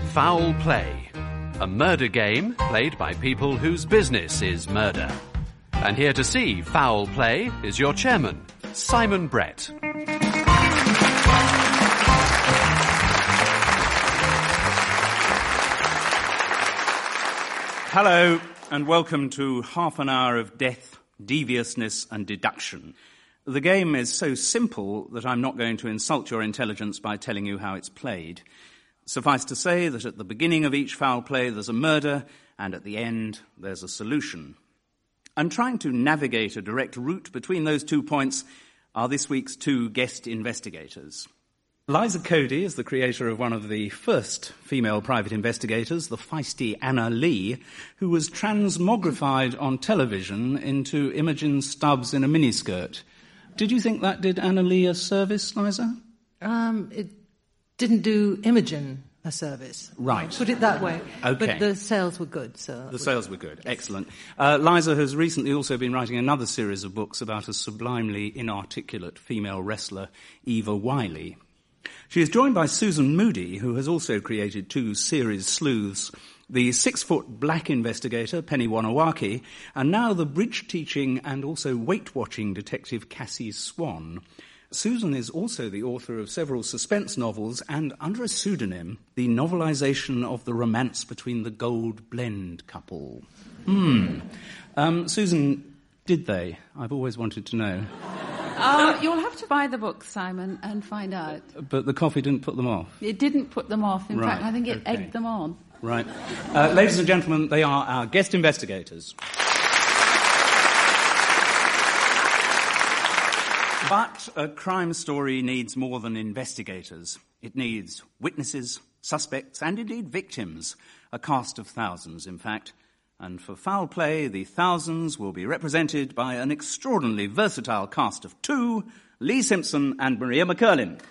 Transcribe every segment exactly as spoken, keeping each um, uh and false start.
Foul Play, a murder game played by people whose business is murder. And here to see Foul Play is your chairman, Simon Brett. Hello, and welcome to half an hour of death, deviousness and deduction. The game is so simple that I'm not going to insult your intelligence by telling you how it's played. Suffice to say that at the beginning of each foul play there's a murder, and at the end there's a solution. And trying to navigate a direct route between those two points are this week's two guest investigators. Liza Cody is the creator of one of the first female private investigators, the feisty Anna Lee, who was transmogrified on television into Imogen Stubbs in a miniskirt. Did you think that did Anna Lee a service, Liza? Um, it didn't do Imogen a service. Right. Put it that way. Okay. But the sales were good. So The sales were good. Excellent. Uh, Liza has recently also been writing another series of books about a sublimely inarticulate female wrestler, Eva Wiley. She is joined by Susan Moody, who has also created two series sleuths, the six-foot black investigator, Penny Wanawaki, and now the bridge-teaching and also weight-watching detective Cassie Swan. Susan is also the author of several suspense novels and, under a pseudonym, the novelisation of the romance between the Gold Blend couple. Hmm. Um, Susan, did they? I've always wanted to know. Uh, you'll have to buy the book, Simon, and find out. But the coffee didn't put them off? It didn't put them off. In Right, fact, I think it okay. egged them on. Right. Uh, ladies and gentlemen, they are our guest investigators. But a crime story needs more than investigators. It needs witnesses, suspects, and indeed victims. A cast of thousands, in fact. And for Foul Play, the thousands will be represented by an extraordinarily versatile cast of two, Lee Simpson and Maria McCurlin.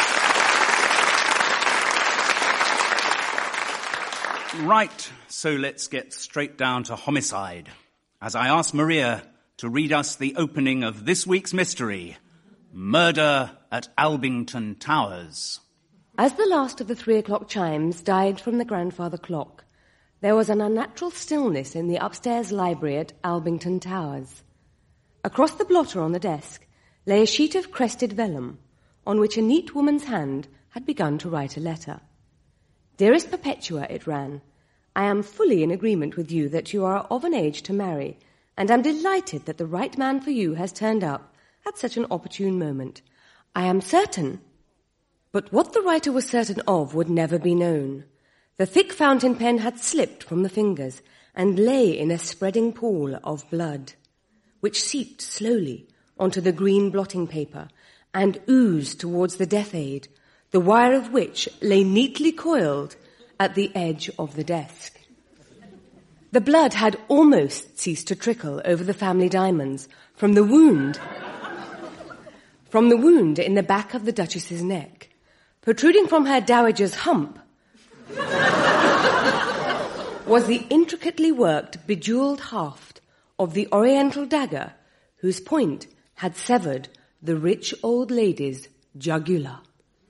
Right, so let's get straight down to homicide, as I ask Maria to read us the opening of this week's mystery, Murder at Albington Towers. As the last of the three o'clock chimes died from the grandfather clock, there was an unnatural stillness in the upstairs library at Albington Towers. Across the blotter on the desk lay a sheet of crested vellum, on which a neat woman's hand had begun to write a letter. Dearest Perpetua, it ran, I am fully in agreement with you that you are of an age to marry, and am delighted that the right man for you has turned up at such an opportune moment. I am certain, but what the writer was certain of would never be known. The thick fountain pen had slipped from the fingers and lay in a spreading pool of blood, which seeped slowly onto the green blotting paper and oozed towards the death aid, the wire of which lay neatly coiled at the edge of the desk. The blood had almost ceased to trickle over the family diamonds from the wound, from the wound in the back of the Duchess's neck. Protruding from her dowager's hump was the intricately worked, bejewelled haft of the oriental dagger whose point had severed the rich old lady's jugular.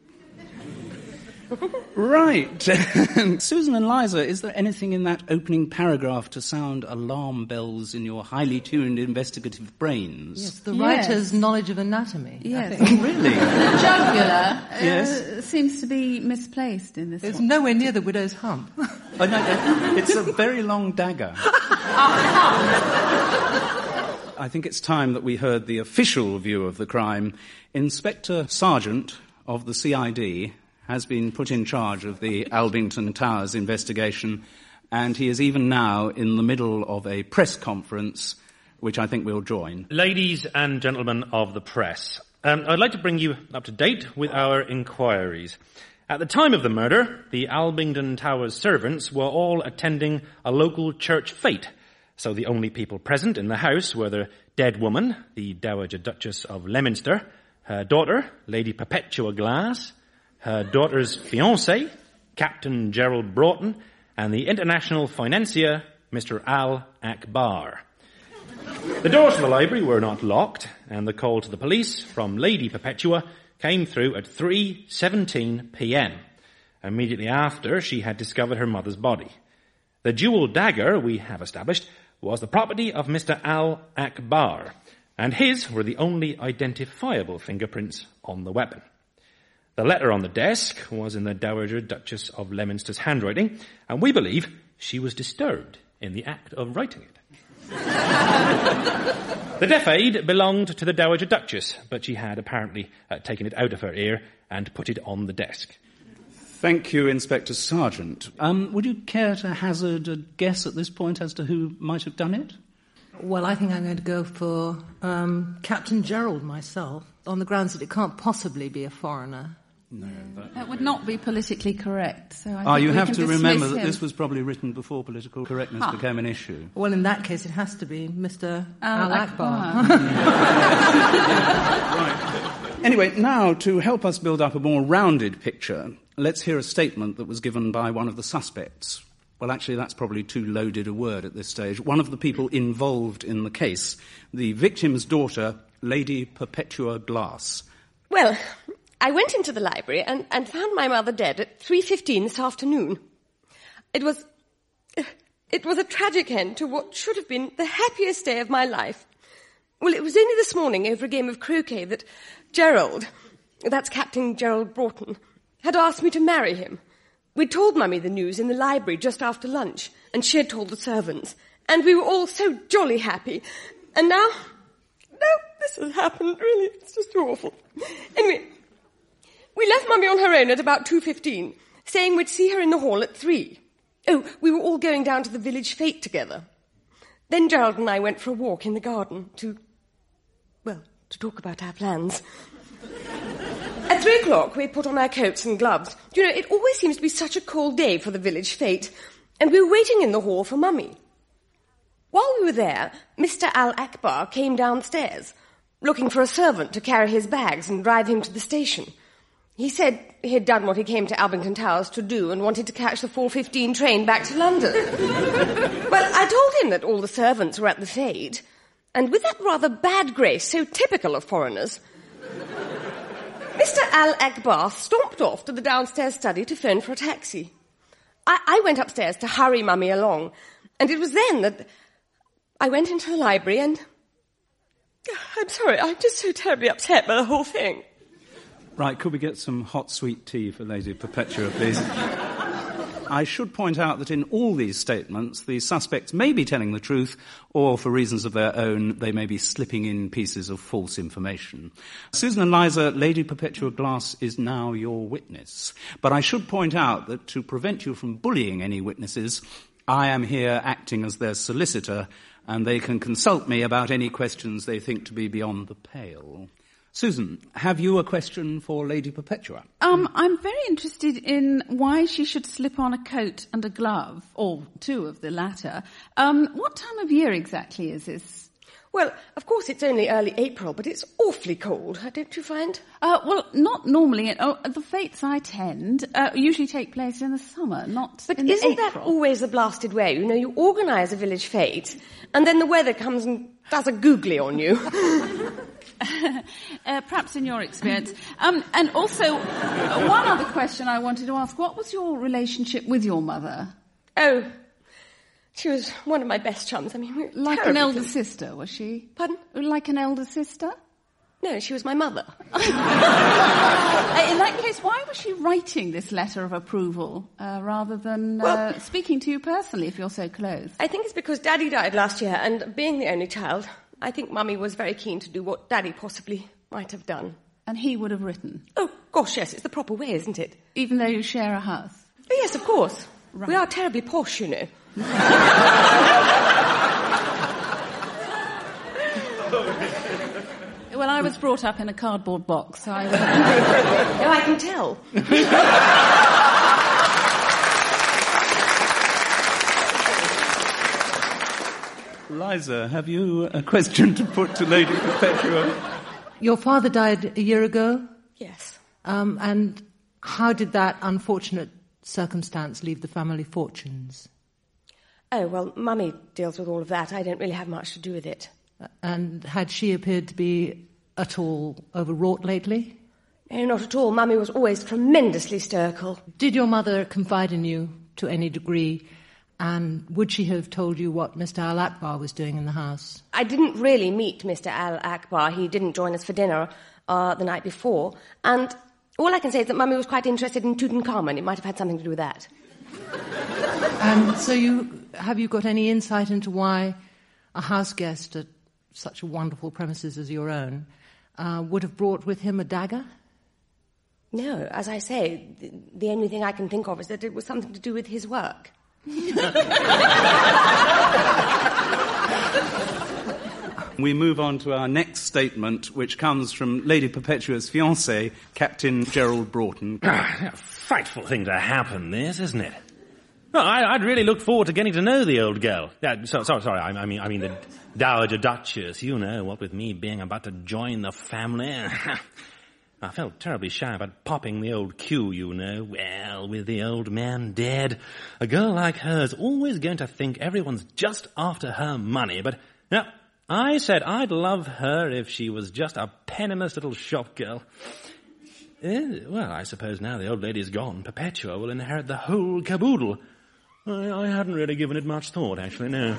Right. Susan and Liza, is there anything in that opening paragraph to sound alarm bells in your highly tuned investigative brains? Yes, the Yes. writer's knowledge of anatomy. Yes. I think. Really? The jugular uh, Yes. seems to be misplaced in this It's one. nowhere near the widow's hump. Oh, no, it's a very long dagger. I think it's time that we heard the official view of the crime. Inspector Sergeant of the C I D has been put in charge of the Albington Towers investigation, and he is even now in the middle of a press conference, which I think we'll join. Ladies and gentlemen of the press, um, I'd like to bring you up to date with our inquiries. At the time of the murder, the Albington Towers servants were all attending a local church fete, so the only people present in the house were the dead woman, the Dowager Duchess of Leominster, her daughter, Lady Perpetua Glass, her daughter's fiancé, Captain Gerald Broughton, and the international financier, Mister Al Akbar. The doors to the library were not locked, and the call to the police from Lady Perpetua came through at three seventeen p.m. immediately after she had discovered her mother's body. The dual dagger, we have established, was the property of Mister Al Akbar, and his were the only identifiable fingerprints on the weapon. The letter on the desk was in the Dowager Duchess of Leominster's handwriting, and we believe she was disturbed in the act of writing it. The deaf aid belonged to the Dowager Duchess, but she had apparently uh, taken it out of her ear and put it on the desk. Thank you, Inspector Sergeant. Um, would you care to hazard a guess at this point as to who might have done it? Well, I think I'm going to go for um, Captain Gerald myself, on the grounds that it can't possibly be a foreigner. No, that... that would not be politically correct. So I ah, think you we have can to remember him. that this was probably written before political correctness huh. became an issue. Well, in that case, it has to be Mister Al, Al Akbar. Akbar. Right. Anyway, now, to help us build up a more rounded picture, let's hear a statement that was given by one of the suspects. Well, actually, that's probably too loaded a word at this stage. One of the people involved in the case, the victim's daughter, Lady Perpetua Glass. Well, I went into the library and, and found my mother dead at three fifteen this afternoon. It was... It was a tragic end to what should have been the happiest day of my life. Well, it was only this morning over a game of croquet that Gerald, that's Captain Gerald Broughton, had asked me to marry him. We'd told Mummy the news in the library just after lunch, and she had told the servants, and we were all so jolly happy. And now, now this has happened, really, it's just awful. Anyway, we left Mummy on her own at about two fifteen, saying we'd see her in the hall at three. Oh, we were all going down to the village fete together. Then Gerald and I went for a walk in the garden to, well, to talk about our plans. At three o'clock, we put on our coats and gloves. You know, it always seems to be such a cold day for the village fete, and we were waiting in the hall for Mummy. While we were there, Mister Al Akbar came downstairs, looking for a servant to carry his bags and drive him to the station. He said he had done what he came to Albington Towers to do and wanted to catch the four fifteen train back to London. Well, I told him that all the servants were at the fete, and with that rather bad grace so typical of foreigners, Mister Al Akbar stomped off to the downstairs study to phone for a taxi. I, I went upstairs to hurry Mummy along, and it was then that I went into the library and... I'm sorry, I'm just so terribly upset by the whole thing. Right, could we get some hot sweet tea for Lady Perpetua, please? I should point out that in all these statements, the suspects may be telling the truth, or for reasons of their own, they may be slipping in pieces of false information. Susan and Liza, Lady Perpetua Glass is now your witness. But I should point out that to prevent you from bullying any witnesses, I am here acting as their solicitor, and they can consult me about any questions they think to be beyond the pale. Susan, have you a question for Lady Perpetua? Um, I'm very interested in why she should slip on a coat and a glove, or two of the latter. Um, what time of year exactly is this? Well, of course it's only early April, but it's awfully cold, don't you find? Uh, well, not normally. Oh, the fetes I attend uh, usually take place in the summer, not but in isn't April. That always the blasted way? You know, you organise a village fete, and then the weather comes and does a googly on you. uh, perhaps in your experience. Um, and also, uh, one other question I wanted to ask. What was your relationship with your mother? Oh, she was one of my best chums. I mean, we were Like an elder sister, was she? Pardon? Like an elder sister? No, she was my mother. In that case, why was she writing this letter of approval uh, rather than well, uh, speaking to you personally if you're so close? I think it's because Daddy died last year, and being the only child, I think Mummy was very keen to do what Daddy possibly might have done. And he would have written? Oh, gosh, yes, it's the proper way, isn't it? Even though you share a house? Oh, yes, of course. Right. We are terribly posh, you know. Well, I was brought up in a cardboard box, so I... No, I can tell. Liza, have you a question to put to Lady Perpetua? Your father died a year ago? Yes. Um, and how did that unfortunate circumstance leave the family fortunes? Oh, well, Mummy deals with all of that. I don't really have much to do with it. And had she appeared to be at all overwrought lately? Oh, not at all. Mummy was always tremendously stoical. Did your mother confide in you to any degree, and would she have told you what Mister Al-Akbar was doing in the house? I didn't really meet Mister Al-Akbar. He didn't join us for dinner uh, the night before. And all I can say is that Mummy was quite interested in Tutankhamun. It might have had something to do with that. And so you have you got any insight into why a house guest at such a wonderful premises as your own uh, would have brought with him a dagger? No, as I say, the, the only thing I can think of is that it was something to do with his work. We move on to our next statement, which comes from Lady Perpetua's fiancé, Captain Gerald Broughton. A frightful thing to happen, this, isn't it? Well, I, I'd really looked forward to getting to know the old girl. Uh, so, so, sorry, I, I mean, I mean the Dowager Duchess. You know, what with me being about to join the family. I felt terribly shy about popping the old Q, you know. Well, with the old man dead, a girl like her is always going to think everyone's just after her money. But, no, I said I'd love her if she was just a penniless little shop girl. Uh, well, I suppose now the old lady's gone, Perpetua will inherit the whole caboodle. I, I hadn't really given it much thought, actually, no.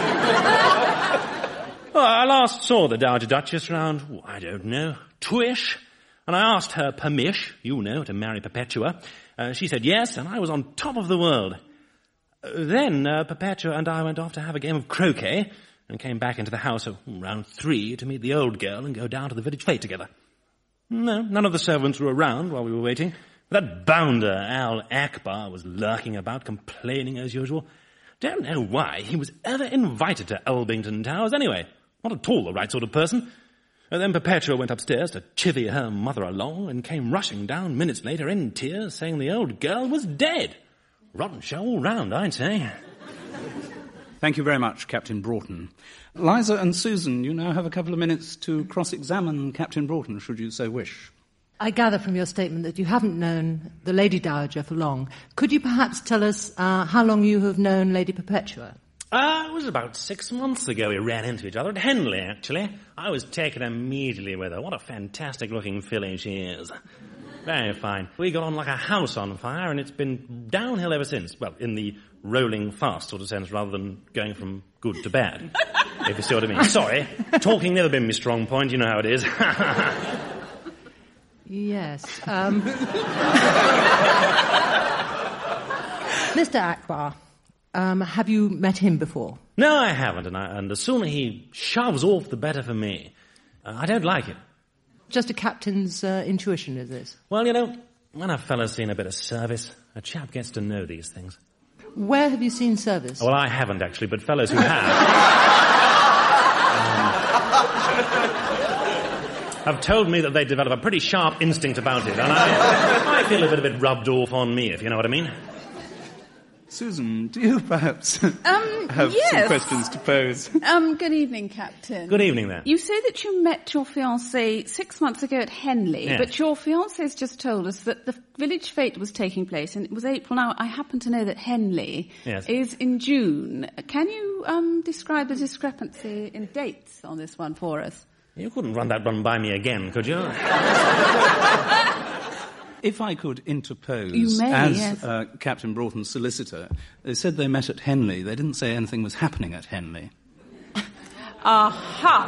Well, I last saw the Dowager Duchess around, oh, I don't know, two-ish. And I asked her permission, you know, to marry Perpetua. Uh, she said yes, and I was on top of the world. Uh, then uh, Perpetua and I went off to have a game of croquet and came back into the house around three to meet the old girl and go down to the village fete together. No, none of the servants were around while we were waiting. That bounder, Al-Akbar, was lurking about, complaining as usual. Don't know why he was ever invited to Albington Towers anyway. Not at all the right sort of person. And then Perpetua went upstairs to chivvy her mother along and came rushing down minutes later in tears saying the old girl was dead. Rotten show all round, I'd say. Thank you very much, Captain Broughton. Liza and Susan, you now have a couple of minutes to cross-examine Captain Broughton, should you so wish. I gather from your statement that you haven't known the Lady Dowager for long. Could you perhaps tell us uh, how long you have known Lady Perpetua? Uh, it was about six months ago we ran into each other at Henley, actually. I was taken immediately with her. What a fantastic-looking filly she is. Very fine. We got on like a house on fire, and it's been downhill ever since. Well, in the rolling fast sort of sense, rather than going from good to bad, if you see what I mean. Sorry, talking never been my strong point. You know how it is. Yes. Um... Mister Akbar, um, have you met him before? No, I haven't, and, I, and the sooner he shoves off, the better for me. Uh, I don't like it. Just a captain's uh, intuition, is this? Well, you know, when a fella's seen a bit of service, a chap gets to know these things. Where have you seen service? Well, I haven't, actually, but fellows who have... um, have told me that they develop a pretty sharp instinct about it, and I, I feel a bit of it rubbed off on me, if you know what I mean. Susan, do you perhaps um, have yes. some questions to pose? Um, good evening, Captain. Good evening, there. You say that you met your fiancé six months ago at Henley, yes. but your fiancé's just told us that the village fete was taking place, and it was April. Now, I happen to know that Henley yes. is in June. Can you um, describe the discrepancy in dates on this one for us? You couldn't run that one by me again, could you? If I could interpose, you may, as yes. uh, Captain Broughton's solicitor, they said they met at Henley. They didn't say anything was happening at Henley. Aha!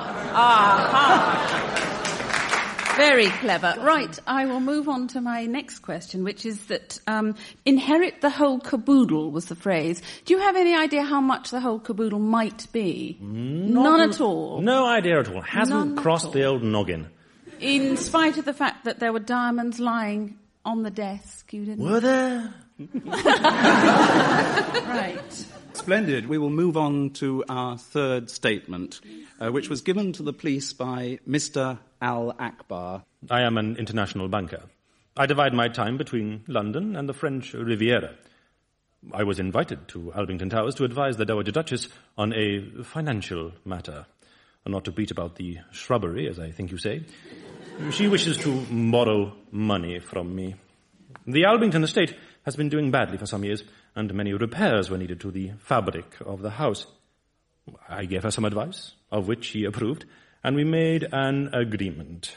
Aha! Very clever. Right, I will move on to my next question, which is that um, inherit the whole caboodle was the phrase. Do you have any idea how much the whole caboodle might be? Not None at all? No idea at all. Hasn't None crossed the old noggin. In spite of the fact that there were diamonds lying on the desk, you didn't... Were there? Right. Splendid. We will move on to our third statement, uh, which was given to the police by Mister Al-Akbar. I am an international banker. I divide my time between London and the French Riviera. I was invited to Albington Towers to advise the Dowager Duchess on a financial matter. Not to beat about the shrubbery, as I think you say. She wishes to borrow money from me. The Albington estate has been doing badly for some years, and many repairs were needed to the fabric of the house. I gave her some advice, of which she approved, and we made an agreement.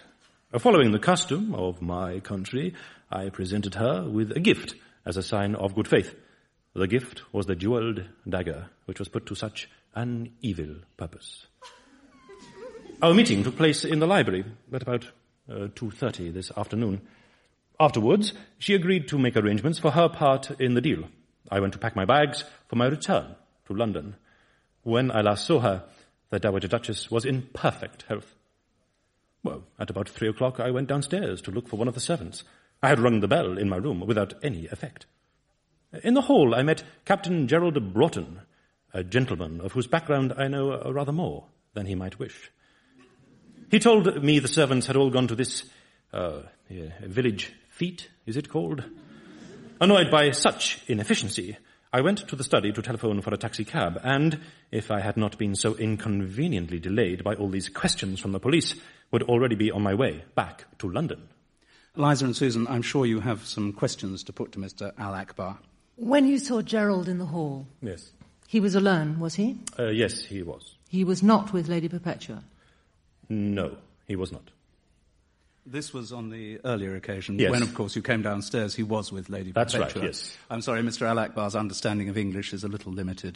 Following the custom of my country, I presented her with a gift as a sign of good faith. The gift was the jewelled dagger, which was put to such an evil purpose. Our meeting took place in the library at about uh, two thirty this afternoon. Afterwards, she agreed to make arrangements for her part in the deal. I went to pack my bags for my return to London. When I last saw her, the Dowager Duchess was in perfect health. Well, at about three o'clock, I went downstairs to look for one of the servants. I had rung the bell in my room without any effect. In the hall, I met Captain Gerald Broughton, a gentleman of whose background I know uh, rather more than he might wish. He told me the servants had all gone to this uh, yeah, village fete, is it called? Annoyed by such inefficiency, I went to the study to telephone for a taxi-cab, and, if I had not been so inconveniently delayed by all these questions from the police, would already be on my way back to London. Liza and Susan, I'm sure you have some questions to put to Mister Al-Akbar. When you saw Gerald in the hall, Yes. he was alone, was he? Uh, yes, he was. He was not with Lady Perpetua? No, he was not. This was on the earlier occasion, Yes. when, of course, you came downstairs, he was with Lady That's Perpetua. right, yes. I'm sorry, Mister Al-Akbar's understanding of English is a little limited.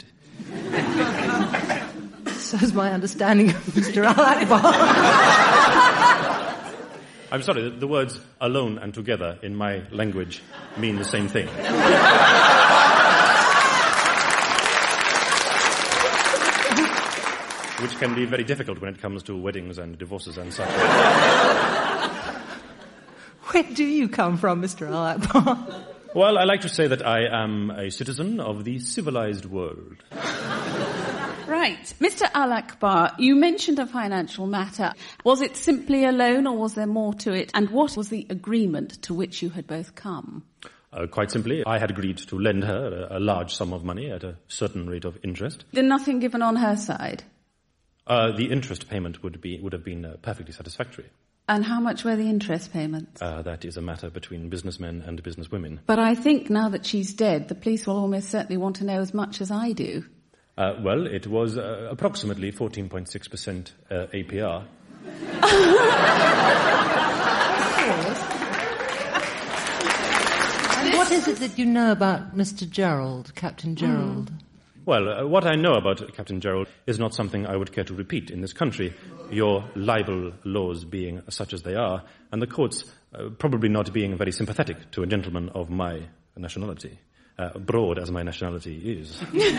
So's my understanding of Mister Al-Akbar. I'm sorry, the, the words alone and together in my language mean the same thing. Which can be very difficult when it comes to weddings and divorces and such. Where do you come from, Mister Al-Akbar? Well, I like to say that I am a citizen of the civilized world. Right. Mister Al-Akbar, you mentioned a financial matter. Was it simply a loan or was there more to it? And what was the agreement to which you had both come? Uh, quite simply, I had agreed to lend her a, a large sum of money at a certain rate of interest. Then nothing given on her side? Uh, the interest payment would be would have been uh, perfectly satisfactory. And how much were the interest payments? Uh, that is a matter between businessmen and businesswomen. But I think now that she's dead, the police will almost certainly want to know as much as I do. Uh, well, it was uh, approximately fourteen point six percent uh, A P R. And what is it that you know about Mister Gerald, Captain Gerald? Mm. Well, uh, what I know about Captain Gerald is not something I would care to repeat in this country, your libel laws being such as they are, and the courts uh, probably not being very sympathetic to a gentleman of my nationality. Uh, broad as my nationality is.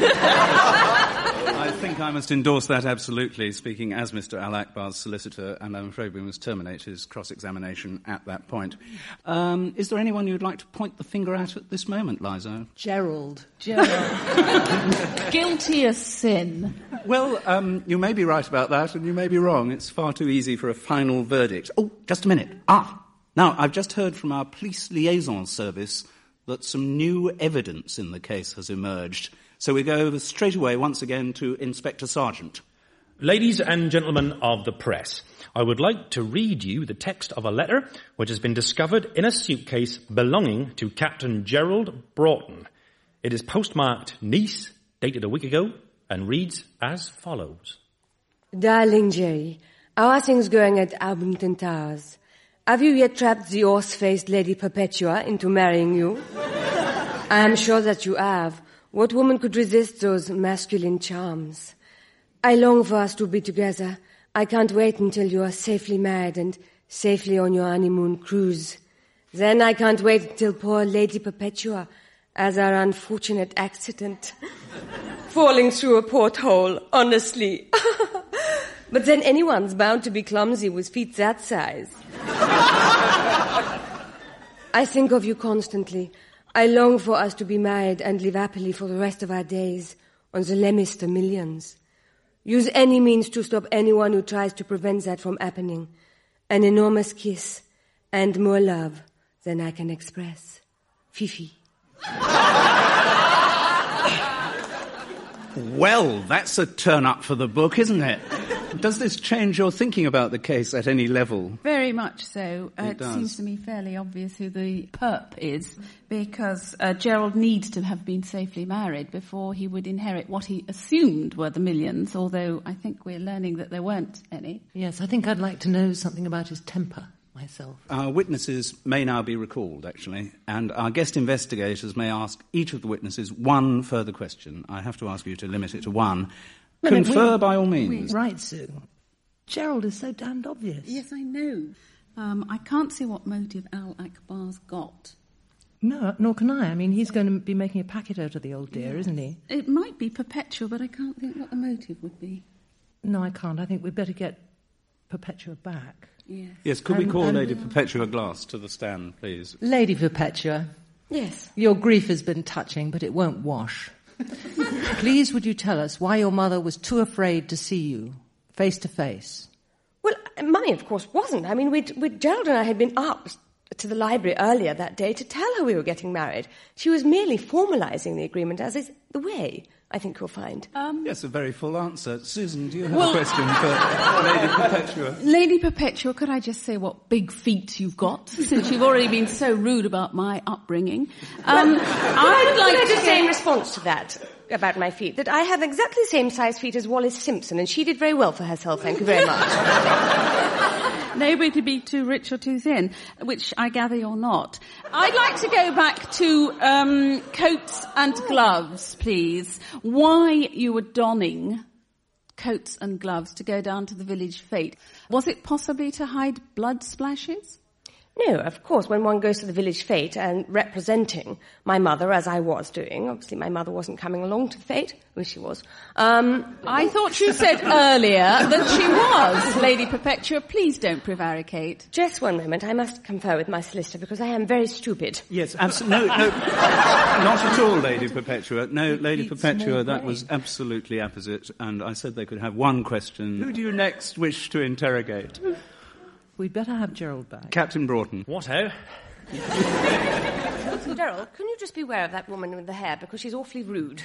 I think I must endorse that absolutely, speaking as Mister Al-Akbar's solicitor, and I'm afraid we must terminate his cross-examination at that point. Um, is there anyone you'd like to point the finger at at this moment, Liza? Gerald. Gerald. Guilty as sin. Well, um, you may be right about that, and you may be wrong. It's far too easy for a final verdict. Oh, just a minute. Ah, now, I've just heard from our police liaison service that some new evidence in the case has emerged. So we go over straight away once again to Inspector Sergeant. Ladies and gentlemen of the press, I would like to read you the text of a letter which has been discovered in a suitcase belonging to Captain Gerald Broughton. It is postmarked Nice, dated a week ago, and reads as follows. Darling Jerry, how are things going at Albington Towers? Have you yet trapped the horse-faced Lady Perpetua into marrying you? I am sure that you have. What woman could resist those masculine charms? I long for us to be together. I can't wait until you are safely married and safely on your honeymoon cruise. Then I can't wait until poor Lady Perpetua has her unfortunate accident. Falling through a porthole, honestly. But then anyone's bound to be clumsy with feet that size. I think of you constantly. I long for us to be married and live happily for the rest of our days on the Leominster millions. Use any means to stop anyone who tries to prevent that from happening. An enormous kiss and more love than I can express. Fifi. Well, that's a turn-up for the book, isn't it? Does this change your thinking about the case at any level? Very much so. Uh, It it seems to me fairly obvious who the perp is, because uh, Gerald needs to have been safely married before he would inherit what he assumed were the millions, although I think we're learning that there weren't any. Yes, I think I'd like to know something about his temper. myself. Our witnesses may now be recalled, actually, and our guest investigators may ask each of the witnesses one further question. I have to ask you to limit it to one. No, no, Confer we- by all means. Right, Sue. Gerald is so damned obvious. Yes, I know. Um, I can't see what motive Al Akbar's got. No, nor can I. I mean, he's going to be making a packet out of the old dear, isn't he? It might be Perpetua, but I can't think what the motive would be. No, I can't. I think we'd better get Perpetua back. Yes. Yes, could we And- call and- Lady Perpetua Glass to the stand, please? Lady Perpetua, Yes. your grief has been touching, but it won't wash. Please would you tell us why your mother was too afraid to see you, face to face? Well, Mummy, of course, wasn't. I mean, we'd, we'd, Gerald and I had been up to the library earlier that day to tell her we were getting married. She was merely formalising the agreement, as is the way, I think you'll find. Um, Yes, a very full answer. Susan, do you have a question for Lady Perpetua? Lady Perpetua, could I just say what big feet you've got, since you've already been so rude about my upbringing? Um, I'd I'd like like to to say in say... response to that, about my feet, that I have exactly the same size feet as Wallace Simpson, and she did very well for herself, thank you very much. Nobody to be too rich or too thin, which I gather you're not. I'd like to go back to um, coats and gloves, please. Why you were donning coats and gloves to go down to the village fete. Was it possibly to hide blood splashes? No, of course, when one goes to the village fete and representing my mother, as I was doing, obviously my mother wasn't coming along to the fete, I wish she was. Um, I thought you said earlier that she was. Lady Perpetua, please don't prevaricate. just one moment, I must confer with my solicitor because I am very stupid. Yes, absolutely. No, no, not at all, Lady Perpetua. No, Lady It's Perpetua, more that grey. was absolutely apposite, and I said they could have one question. Who do you next wish to interrogate? We'd better have Gerald back. Captain Broughton. What-ho? Gerald, can you just beware of that woman with the hair because she's awfully rude?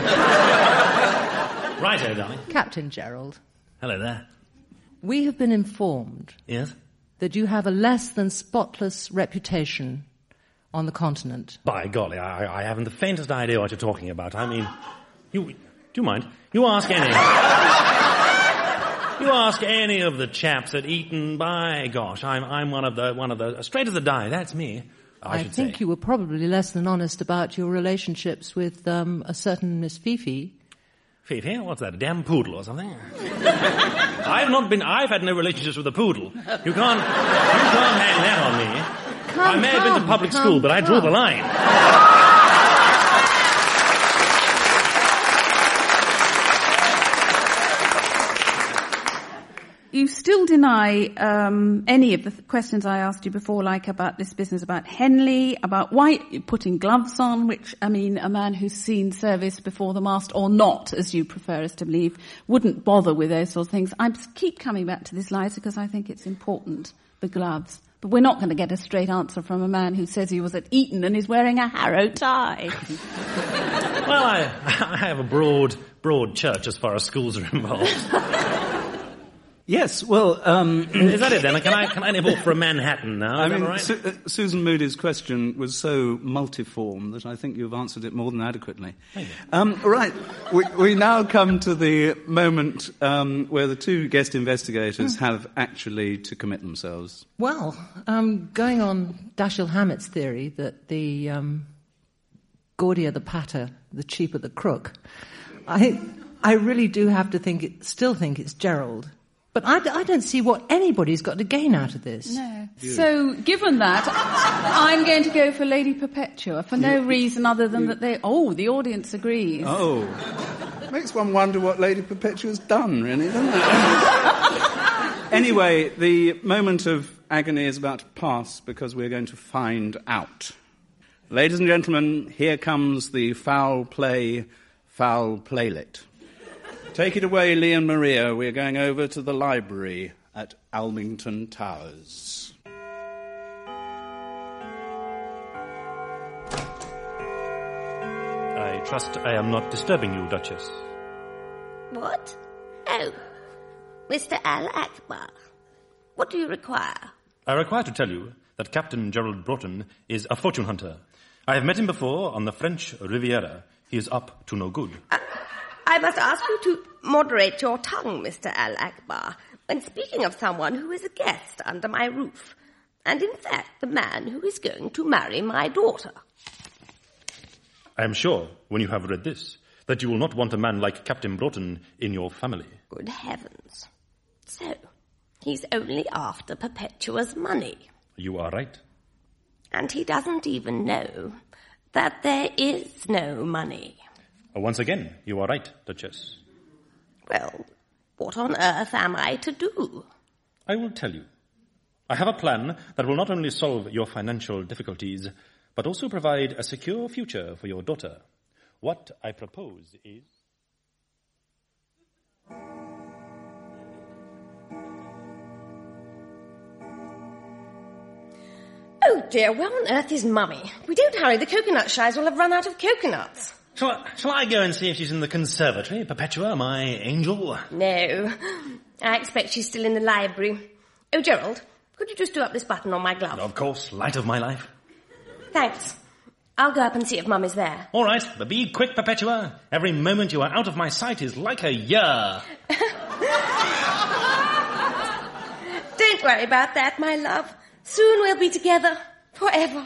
Righto, darling. Captain Gerald, Hello there. we have been informed Yes? that you have a less than spotless reputation on the continent. By golly, I, I haven't the faintest idea what you're talking about. I mean, you... Do you mind? You ask any... You ask any of the chaps at Eton, by gosh, I'm I'm one of the one of the straight as a die. That's me. I, I should think say. you were probably less than honest about your relationships with um, a certain Miss Fifi. Fifi, what's that? A damn poodle or something? I've not been. I've had no relationships with a poodle. You can't. You can't hang that on me. Come, I may have been to come, public come, school, but I drew come. the line. You still deny um, any of the th- questions I asked you before, like about this business about Henley, about why you're putting gloves on, which, I mean, a man who's seen service before the mast, or not, as you prefer us to believe, wouldn't bother with those sort of things. I keep coming back to this, Liza, because I think it's important, the gloves. But we're not going to get a straight answer from a man who says he was at Eton and is wearing a Harrow tie. Well, I, I have a broad, broad church as far as schools are involved. Yes, well, um... Is that it then? Can I can I nibble for a Manhattan now? Is I that mean, all right? Su- uh, Susan Moody's question was so multiform that I think you've answered it more than adequately. Thank you. Um, right, we, we now come to the moment um, where the two guest investigators have actually to commit themselves. Well, um, going on Dashiell Hammett's theory that the um, gaudier the patter, the cheaper the crook, I I really do have to think it, still think it's Gerald. But I, I don't see what anybody's got to gain out of this. No. So, given that, I'm going to go for Lady Perpetua for no reason other than that they... Oh, the audience agrees. Oh. Makes one wonder what Lady Perpetua's done, really, doesn't it? Anyway, the moment of agony is about to pass because we're going to find out. Ladies and gentlemen, here comes the foul play, foul playlet. Take it away, Lee and Maria. We're going over to the library at Albington Towers. I trust I am not disturbing you, Duchess. What? Oh, Mister Al Akbar. What do you require? I require to tell you that Captain Gerald Broughton is a fortune hunter. I have met him before on the French Riviera. He is up to no good. Uh, I must ask you to moderate your tongue, Mister Al Akbar, when speaking of someone who is a guest under my roof. and in fact the man who is going to marry my daughter. I am sure, when you have read this, that you will not want a man like Captain Broughton in your family. Good heavens. So, he's only after Perpetua's money. You are right. And he doesn't even know that there is no money. Once again, you are right, Duchess. Well, what on earth am I to do? I will tell you. I have a plan that will not only solve your financial difficulties, but also provide a secure future for your daughter. What I propose is... Oh dear, where on earth is Mummy? If we don't hurry, the coconut shies will have run out of coconuts. Shall I, shall I go and see if she's in the conservatory, Perpetua, my angel? No. I expect she's still in the library. Oh, Gerald, could you just do up this button on my glove? Of course, light of my life. Thanks. I'll go up and see if Mum is there. All right, but be quick, Perpetua. Every moment you are out of my sight is like a year. Don't worry about that, my love. Soon we'll be together forever.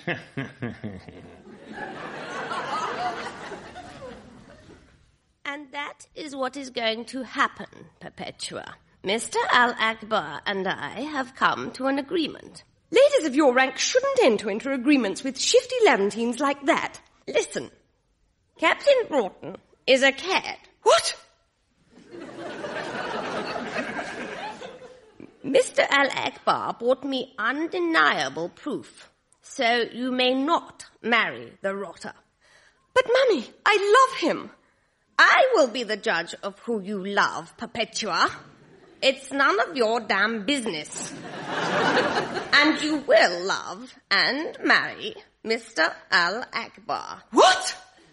And that is what is going to happen, Perpetua. Mister Al-Akbar and I have come to an agreement. Ladies of your rank shouldn't enter into agreements with shifty Levantines like that. Listen, Captain Broughton is a cad. What? Mister Al-Akbar brought me undeniable proof, so you may not marry the rotter. But, Mummy, I love him. I will be the judge of who you love, Perpetua. It's none of your damn business. And you will love and marry Mister Al-Akbar. What?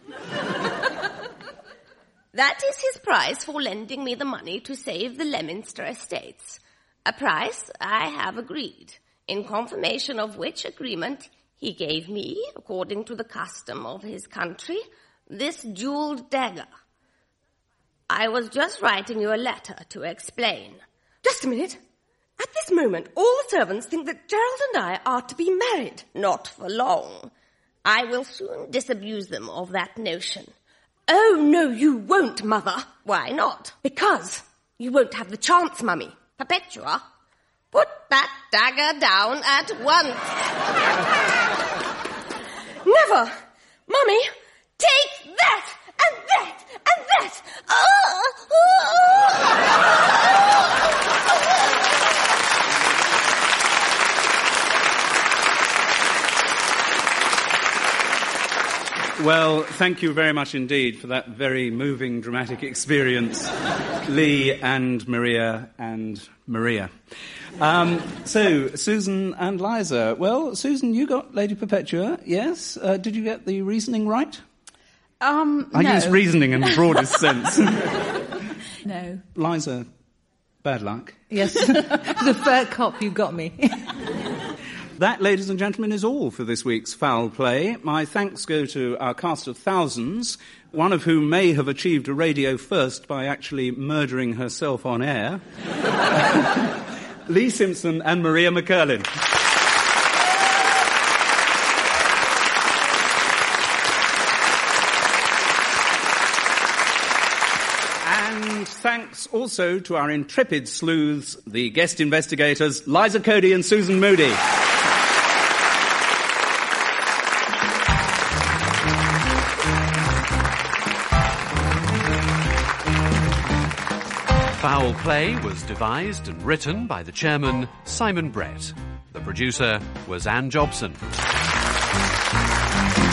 That is his price for lending me the money to save the Leominster estates. A price I have agreed, in confirmation of which agreement he gave me, according to the custom of his country, this jeweled dagger. I was just writing you a letter to explain. Just a minute. At this moment, all the servants think that Gerald and I are to be married. Not for long. I will soon disabuse them of that notion. Oh, no, you won't, Mother. Why not? Because you won't have the chance, Mummy. Perpetua, put that dagger down at once. Never! Mummy, take that, and that, and that! Oh, Well, thank you very much indeed for that very moving, dramatic experience, Lee and Maria and Maria. Um, so, Susan and Liza. Well, Susan, you got Lady Perpetua, yes? Uh, did you get the reasoning right? Um, I no. use reasoning in the broadest sense. No. Liza, bad luck. Yes, the fair cop, you got me. That, ladies and gentlemen, is all for this week's Foul Play. My thanks go to our cast of thousands, one of whom may have achieved a radio first by actually murdering herself on air. Lee Simpson and Maria McCurlin. And thanks also to our intrepid sleuths, the guest investigators, Liza Cody and Susan Moody. Foul Play was devised and written by the chairman, Simon Brett. The producer was Anne Jobson.